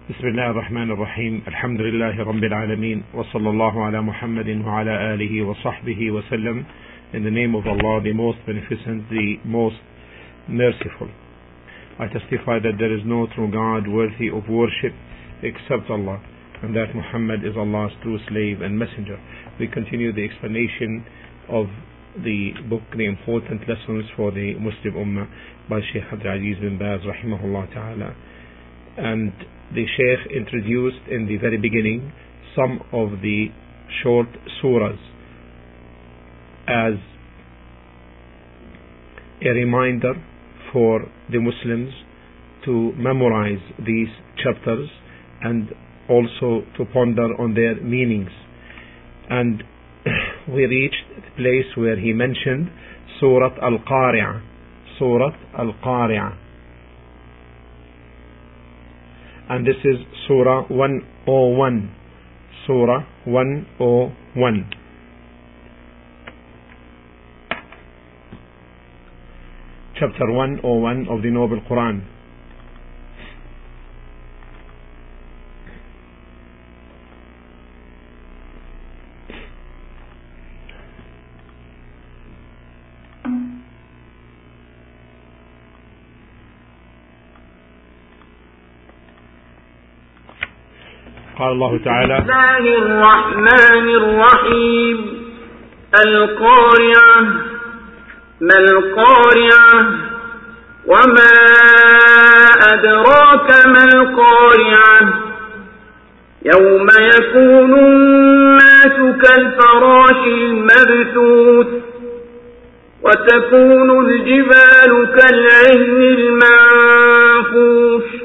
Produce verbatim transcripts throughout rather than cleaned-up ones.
بسم الله الرحمن الرحيم الحمد لله رب العالمين وصلى الله على محمد وعلى آله وصحبه وسلم. In the name of Allah, the most beneficent, the most merciful. I testify that there is no true God worthy of worship except Allah, and that Muhammad is Allah's true slave and messenger. We continue the explanation of the book, The Important Lessons for the Muslim Ummah by Shaykh Abdul Aziz bin Baz rahimahullah ta'ala. And the Shaykh introduced in the very beginning some of the short surahs as a reminder for the Muslims to memorize these chapters and also to ponder on their meanings. And we reached the place where he mentioned Surah Al-Qari'ah. Surah Al-Qari'ah. And this is Surah one oh one. Surah one oh one. Chapter one oh one of the Noble Quran. قال الله تعالى: بسم الله الرحمن الرحيم. القارعة. ما القارعة؟ وما أدراك ما القارعة؟ يوم يكون الناس كالفراش المبثوث وتكون الجبال كالعهن المنفوش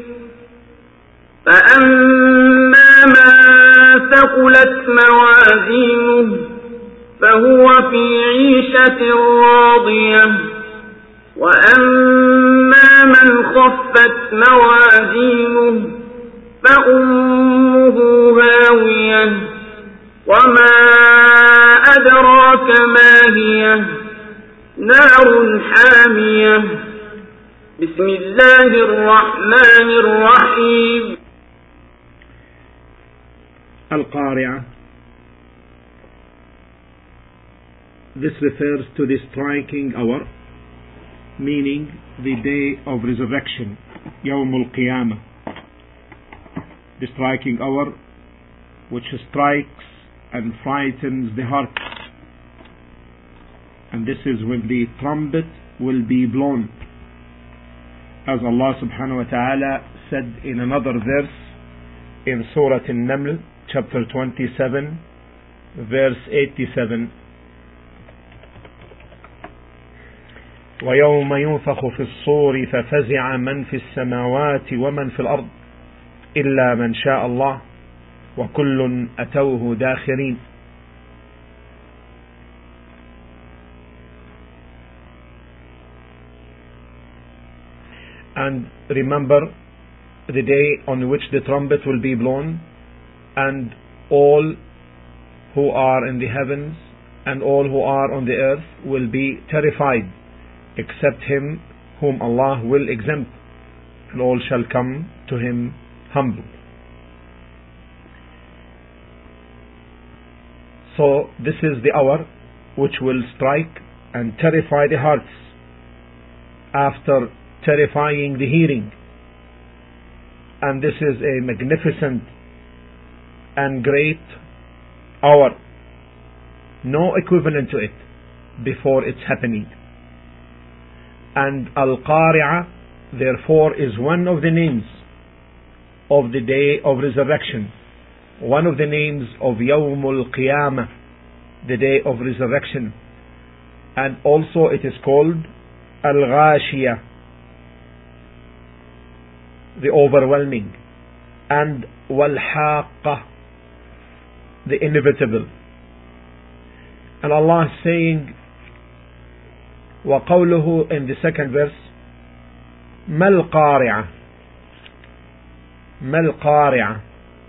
فأما من ثقلت موازينه فهو في عيشة راضية وأما من خفت موازينه فأمه هاوية وما أدراك ما هي نار حامية. بسم الله الرحمن الرحيم. Al-Qari'ah. This refers to the striking hour, meaning the day of resurrection, Yawm al-Qiyamah. The striking hour which strikes and frightens the heart. And this is when the trumpet will be blown. As Allah subhanahu wa ta'ala said in another verse in Surah An-Naml, chapter twenty-seven, verse eighty-seven. وَيَوْمَ يُنفَخُ فِي الصُّورِ فَفَزِعَ مَنْ فِي السَّمَاوَاتِ وَمَنْ فِي الْأَرْضِ إِلَّا مَنْ شَاءَ اللَّهُ وَكُلٌّ أَتَوْهُ دَاخِرِينَ. And remember the day on which the trumpet will be blown, and all who are in the heavens and all who are on the earth will be terrified, except him whom Allah will exempt, and all shall come to him humble. So this is the hour which will strike and terrify the hearts after terrifying the hearing. And this is a magnificent and great hour, no equivalent to it before its happening. And Al-Qari'ah therefore is one of the names of the day of resurrection, one of the names of Yawm al-Qiyamah, the day of resurrection. And also it is called Al-Ghashiyah, the overwhelming, and Wal-Haqqah, the inevitable. And Allah is saying, وَقَوْلُهُ in the second verse, مَا الْقَارِعَةُ مَا الْقَارِعَةُ.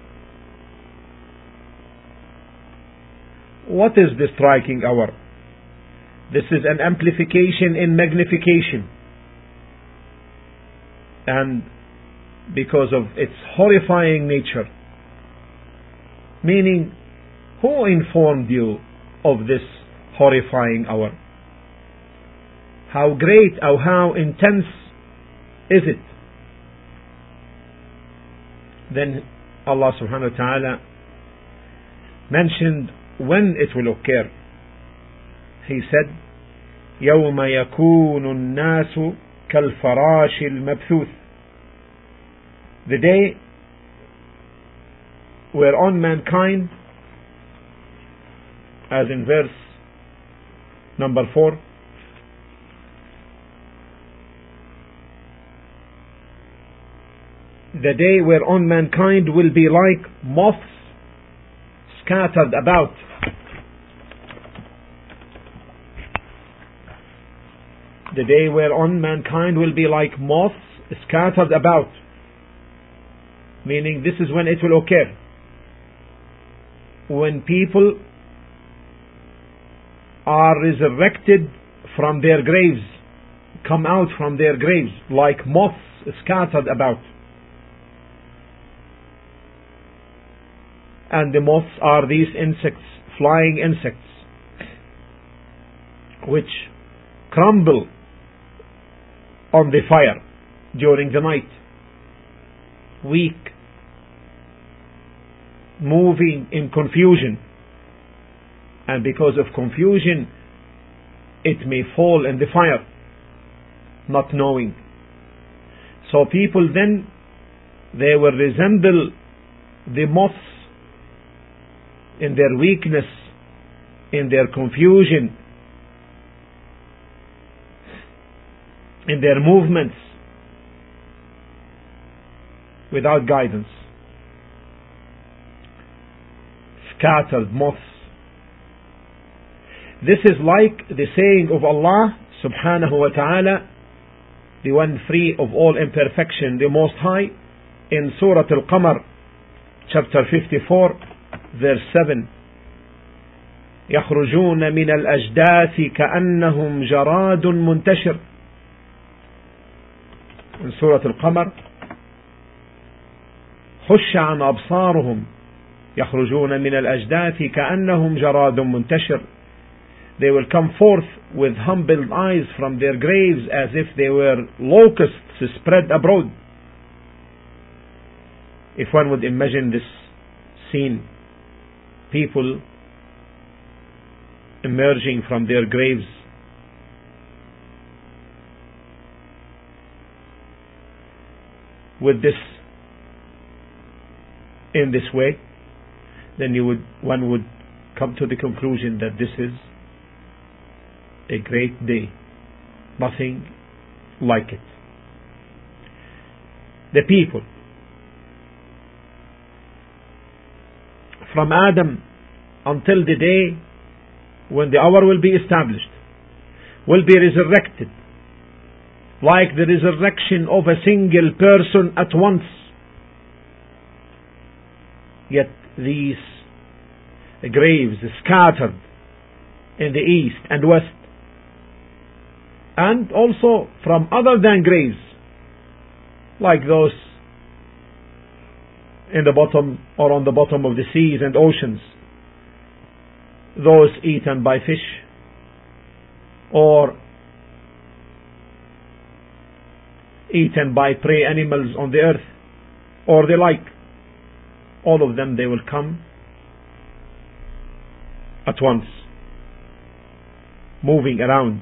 What is the striking hour? This is an amplification in magnification. And because of its horrifying nature. Meaning, who informed you of this horrifying hour? How great or how intense is it? Then Allah subhanahu wa ta'ala mentioned when it will occur. He said, يَوْمَ يَكُونُ النَّاسُ كَالْفَرَاشِ الْمَبْثُوثِ, the day whereon mankind, as in verse number four, the day whereon mankind will be like moths scattered about. The day whereon mankind will be like moths scattered about. Meaning, this is when it will occur. When people are resurrected from their graves, come out from their graves like moths scattered about. And the moths are these insects, flying insects, which crumble on the fire during the night, weak, moving in confusion, and because of confusion it may fall in the fire, not knowing. So people then, they will resemble the moths in their weakness, in their confusion, in their movements, without guidance. Scattered moths. This is like the saying of Allah subhanahu wa ta'ala, the one free of all imperfection, the Most High, in Surah Al-Qamar, chapter fifty-four, verse seven. يخرجون من الأجداث كأنهم جراد منتشر. In Surah Al-Qamar, خش عن أبصارهم يخرجون من الأجداث كأنهم جراد منتشر. They will come forth with humbled eyes from their graves as if they were locusts spread abroad. If one would imagine this scene, people emerging from their graves, with this, in this way, then you would, one would come to the conclusion that this is a great day, nothing like it. The people from Adam until the day when the hour will be established will be resurrected like the resurrection of a single person at once. Yet these graves scattered in the east and west, and also from other than graves, like those in the bottom or on the bottom of the seas and oceans, those eaten by fish, or eaten by prey animals on the earth, or the like. All of them, they will come at once, moving around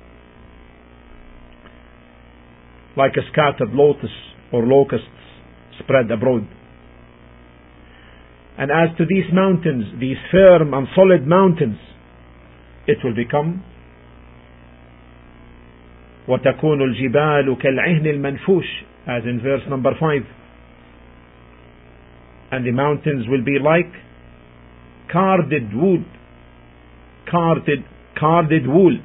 like a scattered lotus or locusts spread abroad. And as to these mountains, these firm and solid mountains, it will become وَتَكُونُ الْجِبَالُ كَالْعِهْنِ الْمَنْفُوشِ, as in verse number five. And the mountains will be like carded wood, carded, carded wool.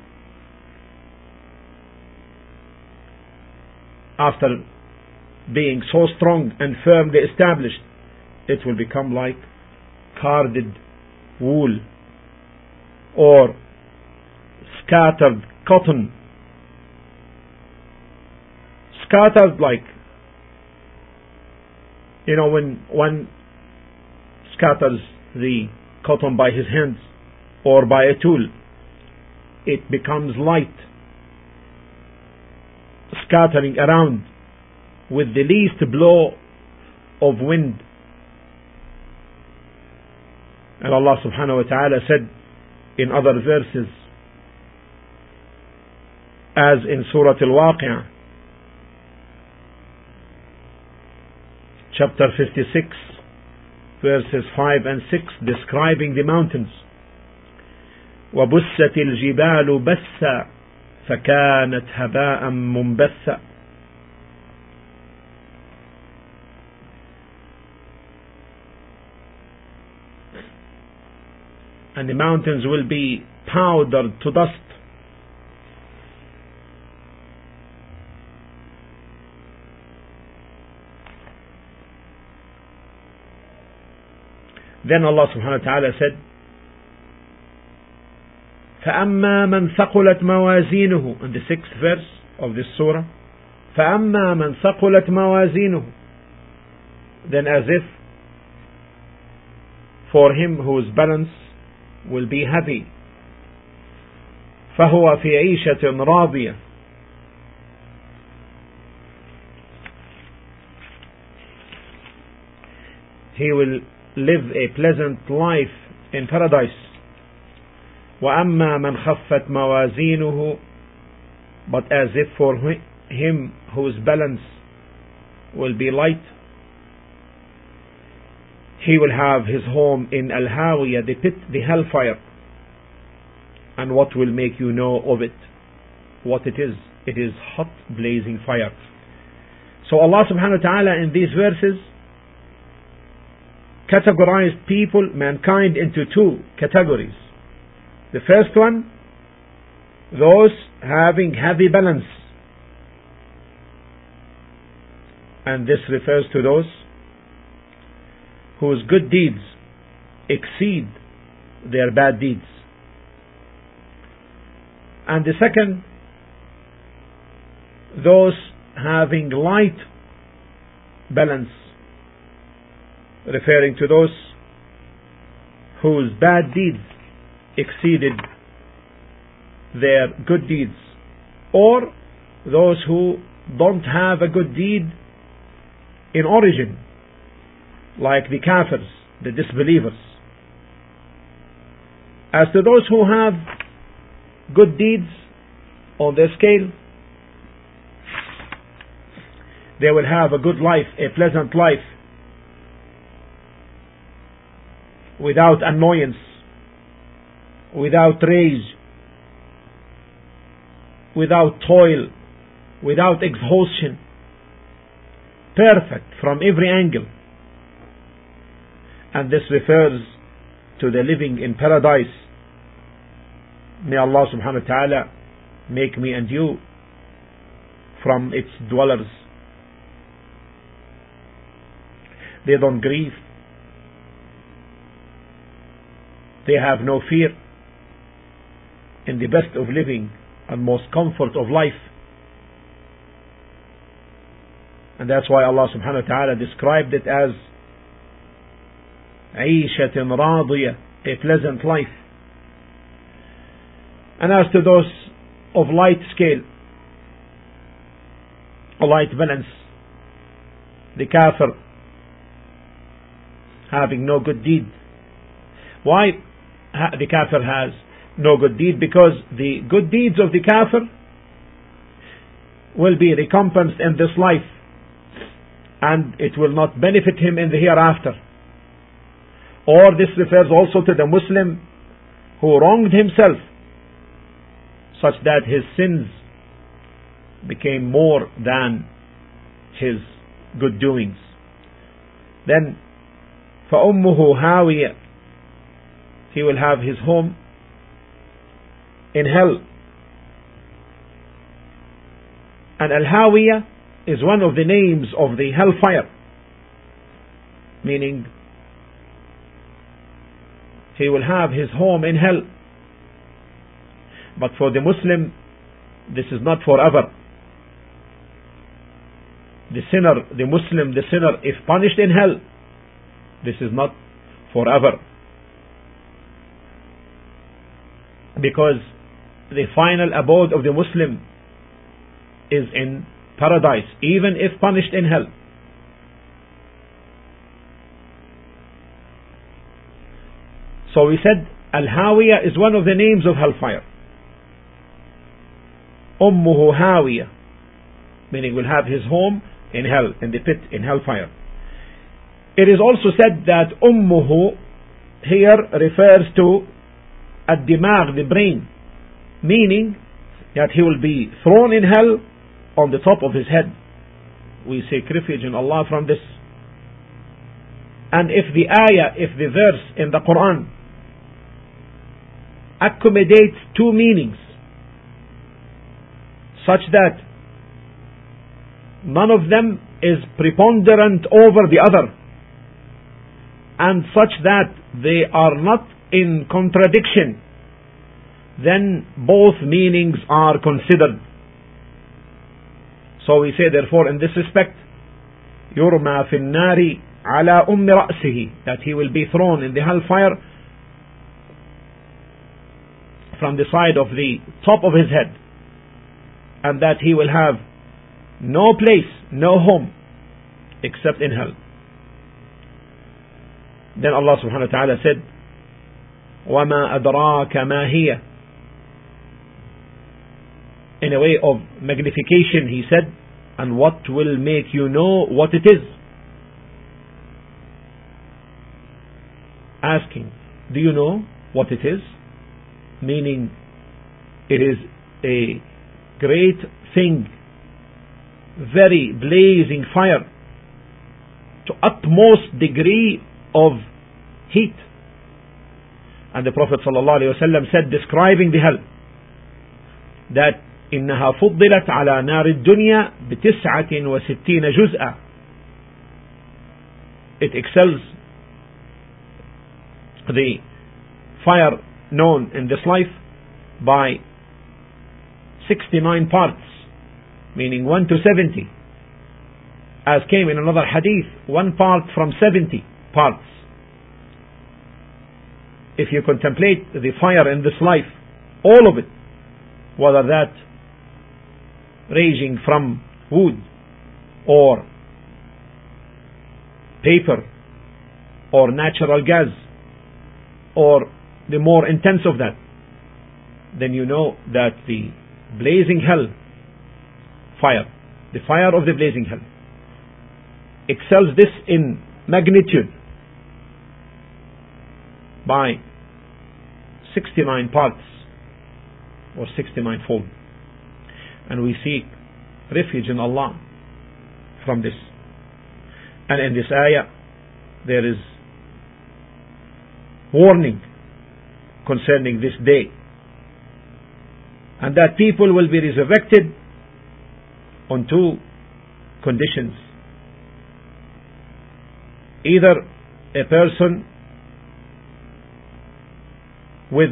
After being so strong and firmly established, it will become like carded wool or scattered cotton. Scattered like You know, when one scatters the cotton by his hands or by a tool, it becomes light, scattering around with the least blow of wind. And Allah subhanahu wa ta'ala said in other verses, as in Surah Al-Waqi'ah, chapter fifty-six, verses five and six, describing the mountains. وَبُسَّتِ الْجِبَالُ بَسًّا فَكَانَتْ هَبَاءً مُنْبَثًّا. And the mountains will be powdered to dust. Then Allah subhanahu wa ta'ala said, فَأَمَّا مَنْ ثَقُلَتْ مَوَازِينُهُ, in the sixth verse of this surah. فَأَمَّا مَنْ ثَقُلَتْ مَوَازِينُهُ, then as if for him whose balance will be heavy, فَهُوَ فِي عِيشَةٍ رَاضِيَةٍ, he will live a pleasant life in paradise. وَأَمَّا مَنْ خَفَّتْ مَوَازِينُهُ, but as if for him whose balance will be light, he will have his home in Al-Hawiyah, the pit, the hellfire. And what will make you know of it? What it is? It is hot blazing fire. So Allah subhanahu wa ta'ala in these verses categorized people, mankind, into two categories. The first one, those having heavy balance. And this refers to those whose good deeds exceed their bad deeds. And the second, those having light balance, referring to those whose bad deeds exceeded their good deeds, or those who don't have a good deed in origin, like the kafirs, the disbelievers. As to those who have good deeds on their scale, they will have a good life, a pleasant life, without annoyance, without rage, without toil, without exhaustion, perfect from every angle. And this refers to the living in paradise. May Allah subhanahu wa ta'ala make me and you from its dwellers. They don't grieve. They have no fear. In the best of living and most comfort of life. And that's why Allah subhanahu wa ta'ala described it as عيشة راضية, a pleasant life. And as to those of light scale, or light balance, the kafir having no good deed. Why the kafir has no good deed? Because the good deeds of the kafir will be recompensed in this life, and it will not benefit him in the hereafter. Or this refers also to the Muslim who wronged himself, such that his sins became more than his good doings. Then فَأُمُّهُ هَاوِيَةٌ, he will have his home in hell. And Al-Hawiyah is one of the names of the hellfire, meaning he will have his home in hell. But for the Muslim, this is not forever. The sinner, the Muslim, the sinner, if punished in hell, this is not forever. Because the final abode of the Muslim is in paradise, even if punished in hell. So we said Al-Hawiya is one of the names of hellfire. Ummuhu Hawiya, meaning will have his home in hell, in the pit, in hellfire. It is also said that Ummuhu here refers to Ad-Dimag, the brain, meaning that he will be thrown in hell on the top of his head. We seek refuge in Allah from this. And if the ayah, if the verse in the Quran accommodates two meanings, such that none of them is preponderant over the other, and such that they are not in contradiction, then both meanings are considered. So we say therefore in this respect, يُرْمَى فِي النَّارِ عَلَى أُمِّ رَأْسِهِ, that he will be thrown in the hellfire from the side of the top of his head, and that he will have no place, no home except in hell. Then Allah subhanahu wa ta'ala said, وَمَا أَدْرَاكَ مَا هِيَ. In a way of magnification he said, and what will make you know what it is? Asking, do you know what it is? Meaning it is a great thing, very blazing fire, to utmost degree of heat. And the Prophet ﷺ said, describing the hell, that إنها فضلت على نار الدنيا بتسعة وستين جزءا. It excels the fire known in this life by sixty-nine parts, meaning one to seventy, as came in another hadith, one part from seventy parts. If you contemplate the fire in this life, all of it, whether that raging from wood or paper or natural gas or the more intense of that, then you know that the blazing hell fire, the fire of the blazing hell, excels this in magnitude by sixty-nine parts or sixty-nine fold. And we seek refuge in Allah from this. And in this ayah there is warning concerning this day, and that people will be resurrected on two conditions. Either a person with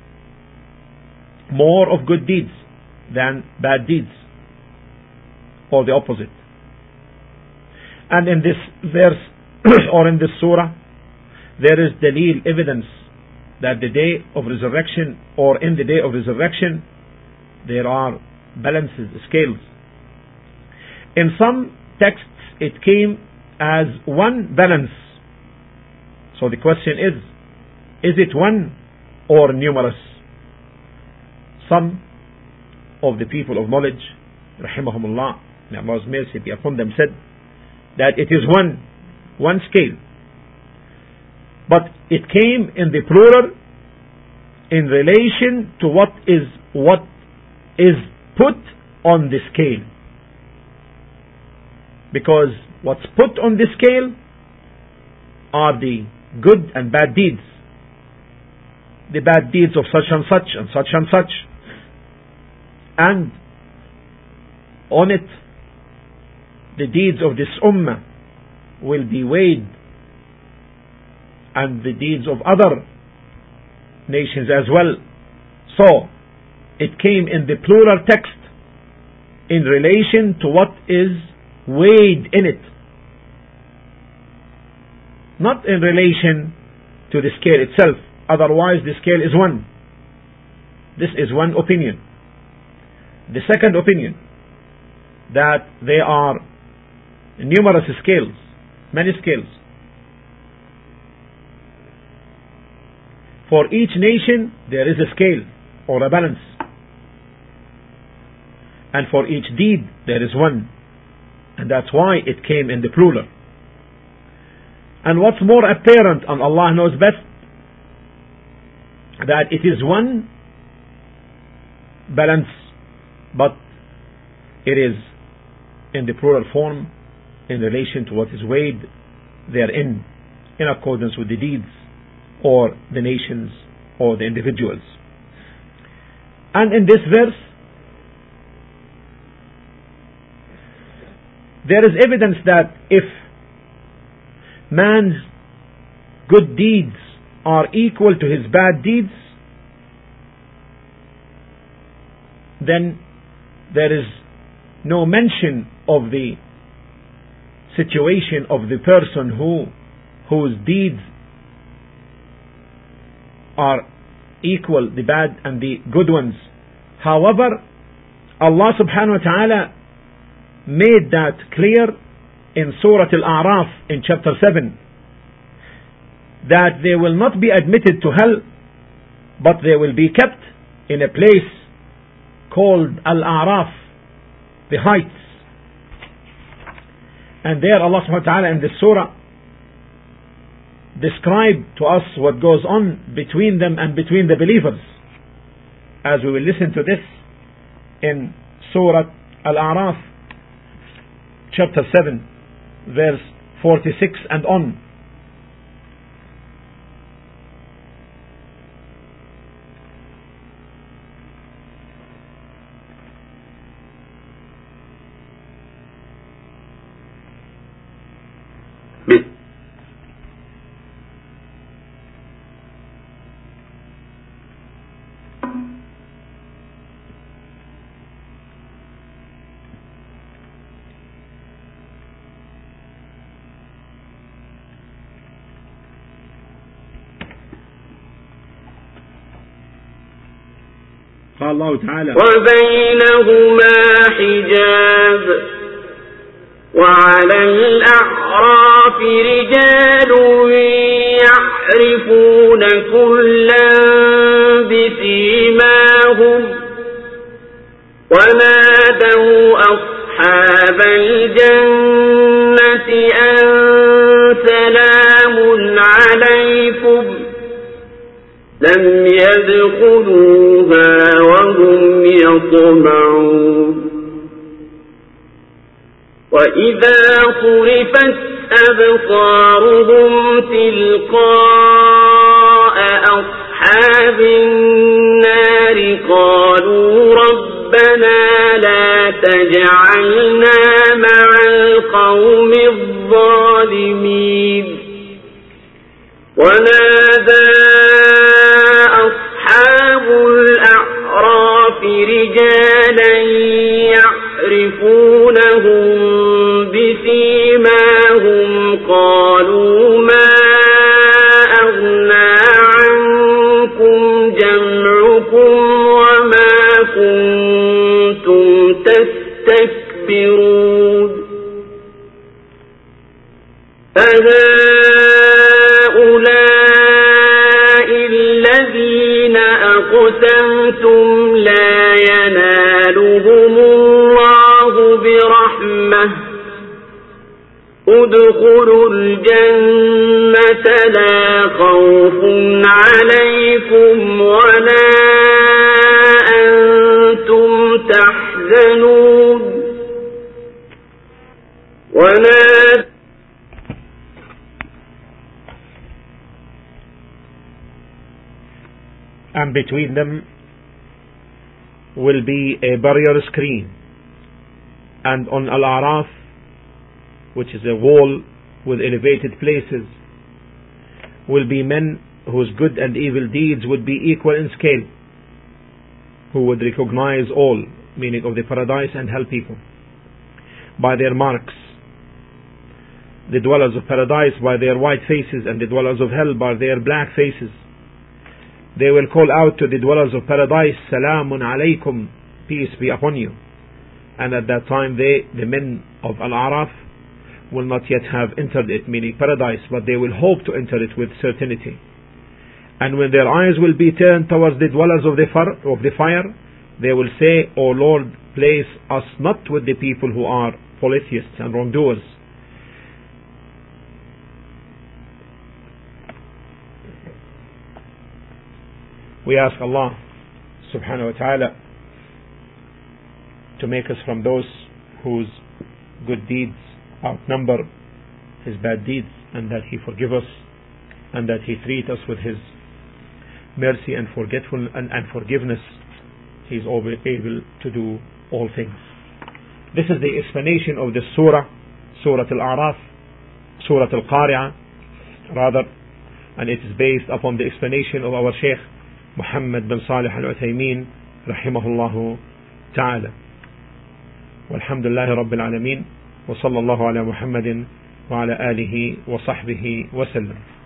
more of good deeds than bad deeds, or the opposite. And in this verse or in this surah there is dalil, evidence, that the day of resurrection, or in the day of resurrection, there are balances, scales. In some texts it came as one balance. So the question is, is it one or numerous? Some of the people of knowledge, rahimahumullah, may Allah's mercy be upon them, said that it is one, one scale. But it came in the plural in relation to what is what is put on the scale. Because what's put on the scale are the good and bad deeds. The bad deeds of such and such and such and such. And on it, the deeds of this ummah will be weighed, and the deeds of other nations as well. So it came in the plural text in relation to what is weighed in it, not in relation to the scale itself, otherwise the scale is one. This is one opinion. The second opinion, that there are numerous scales, many scales. For each nation there is a scale or a balance, and for each deed there is one, and that's why it came in the plural. And what's more apparent, and Allah knows best, that it is one balance, but it is in the plural form in relation to what is weighed therein, in accordance with the deeds or the nations or the individuals. And in this verse there is evidence that if man's good deeds are equal to his bad deeds, then there is no mention of the situation of the person who whose deeds are equal, the bad and the good ones. However, Allah subhanahu wa ta'ala made that clear in Surah Al-A'raf in chapter seven, that they will not be admitted to hell, but they will be kept in a place called Al-A'raf, the heights. And there Allah subhanahu wa ta'ala in this surah describe to us what goes on between them and between the believers, as we will listen to this in Surah Al-A'raf chapter seven verse forty-six and on. قال الله تعالى وبينهما حجاب وعلى الأعراف رجال يعرفون كلا بسيماهم ونادوا أصحاب الجنة أن سلام عليكم لم يدخلوها وهم يطمعون وإذا صرفت أبصارهم تلقاء أصحاب النار قالوا ربنا لا تجعلنا مع القوم الظالمين ونادى أصحاب الأعراف رجالا يعرفونهم بسيماهم قالوا ما أغنى عنكم جمعكم وما كنتم تستكبرون أهؤلاء الذين أقسمتم لا ينالهم الله برحمة ادخلوا الجنة لا خوف عليكم ولا أنتم تحزنون ولا and between them will be a barrier screen, and on Al-A'raf, which is a wall with elevated places, will be men whose good and evil deeds would be equal in scale, who would recognize all, meaning of the paradise and hell people. by their marks, the dwellers of paradise by their white faces, and the dwellers of hell by their black faces. They will call out to the dwellers of paradise, Salamun alaykum, peace be upon you. And at that time they, the men of Al-A'raf, will not yet have entered it, meaning paradise, but they will hope to enter it with certainty. And when their eyes will be turned towards the dwellers of the fire, of the fire, they will say, O Lord, place us not with the people who are polytheists and wrongdoers. We ask Allah subhanahu wa ta'ala to make us from those whose good deeds outnumber his bad deeds, and that he forgive us, and that he treat us with his mercy and forgetfulness and, and forgiveness. He is able to do all things. This is the explanation of the surah, Surah Al-A'raf, Surah Al-Qari'ah rather, and it is based upon the explanation of our Shaykh Muhammad bin Salih Al-Uthaymeen rahimahullahu ta'ala. Walhamdulillahi Rabbil Alameen. وصلى الله على محمد وعلى آله وصحبه وسلم.